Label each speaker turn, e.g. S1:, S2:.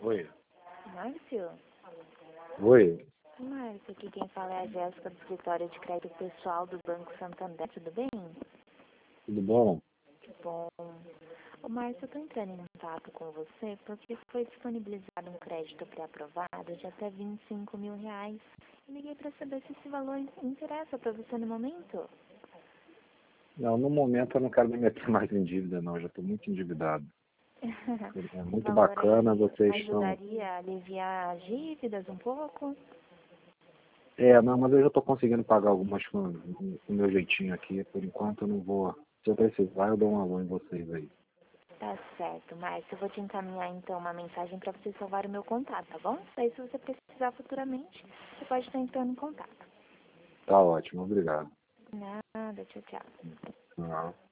S1: Oi.
S2: Márcio?
S1: Oi.
S2: Márcio, aqui quem fala é a Jéssica do escritório de crédito pessoal do Banco Santander, tudo bem?
S1: Tudo bom?
S2: Que bom. Ô Márcio, eu tô entrando em contato com você porque foi disponibilizado um crédito pré-aprovado de até R$ 25.000. Eu liguei para saber se esse valor interessa para você no momento.
S1: Não, no momento eu não quero me meter mais em dívida, não. Eu já estou muito endividado. É
S2: Esse
S1: muito
S2: valor
S1: bacana,
S2: aí
S1: vocês estão...
S2: ajudaria a aliviar as dívidas um pouco?
S1: Não, mas eu já estou conseguindo pagar algumas com o meu jeitinho aqui. Por enquanto eu não vou... Se eu precisar, eu dou um alô em vocês aí.
S2: Tá certo, Márcio. Eu vou te encaminhar então uma mensagem para você salvar o meu contato, tá bom? Daí se você precisar futuramente, você pode estar entrando em contato.
S1: Tá ótimo, obrigado.
S2: Nada, tchau, tchau.
S1: Não.